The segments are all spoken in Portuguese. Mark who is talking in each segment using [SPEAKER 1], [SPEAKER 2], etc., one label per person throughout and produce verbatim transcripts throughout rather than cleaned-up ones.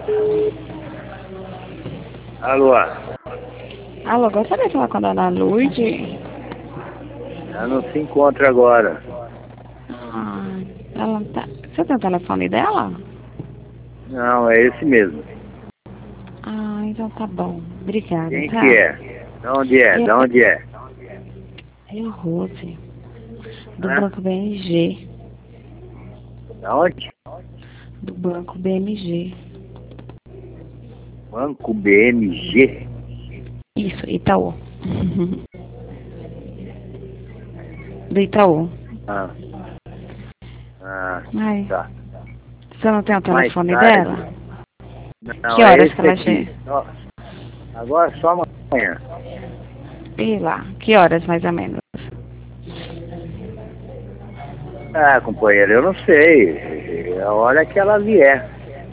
[SPEAKER 1] Alô?
[SPEAKER 2] Alô, gostaria de falar com a dona Lourdes?
[SPEAKER 1] Ela não se encontra agora.
[SPEAKER 2] Ah, ela não tá... Você tem o telefone dela?
[SPEAKER 1] Não, é esse mesmo.
[SPEAKER 2] Ah, então tá bom. Obrigada,
[SPEAKER 1] Quem que
[SPEAKER 2] tá?
[SPEAKER 1] é? De onde é?
[SPEAKER 2] É,
[SPEAKER 1] De onde é?
[SPEAKER 2] é a Rose, do
[SPEAKER 1] Hã?
[SPEAKER 2] Banco B M G.
[SPEAKER 1] Da onde?
[SPEAKER 2] Do Banco B M G.
[SPEAKER 1] Banco B M G.
[SPEAKER 2] Isso, Itaú. Do Itaú.
[SPEAKER 1] Ah, ah,
[SPEAKER 2] Ai,
[SPEAKER 1] tá.
[SPEAKER 2] você não tem o
[SPEAKER 1] Mais
[SPEAKER 2] telefone
[SPEAKER 1] tarde.
[SPEAKER 2] dela?
[SPEAKER 1] Não,
[SPEAKER 2] Que
[SPEAKER 1] é
[SPEAKER 2] horas que
[SPEAKER 1] esse
[SPEAKER 2] ela
[SPEAKER 1] aqui.
[SPEAKER 2] chega?
[SPEAKER 1] Ó, agora só amanhã.
[SPEAKER 2] E lá, que horas mais ou menos?
[SPEAKER 1] Ah, companheiro, eu não sei. É a hora que ela vier.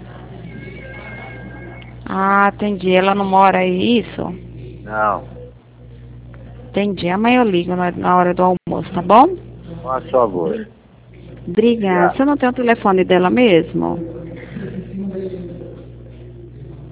[SPEAKER 2] Ah, entendi. Ela não mora aí, isso?
[SPEAKER 1] Não,
[SPEAKER 2] Entendi. Amanhã eu ligo na, na hora do almoço, tá bom?
[SPEAKER 1] faça favor.
[SPEAKER 2] Obrigada.
[SPEAKER 1] Obrigado.
[SPEAKER 2] Você não tem o telefone dela mesmo?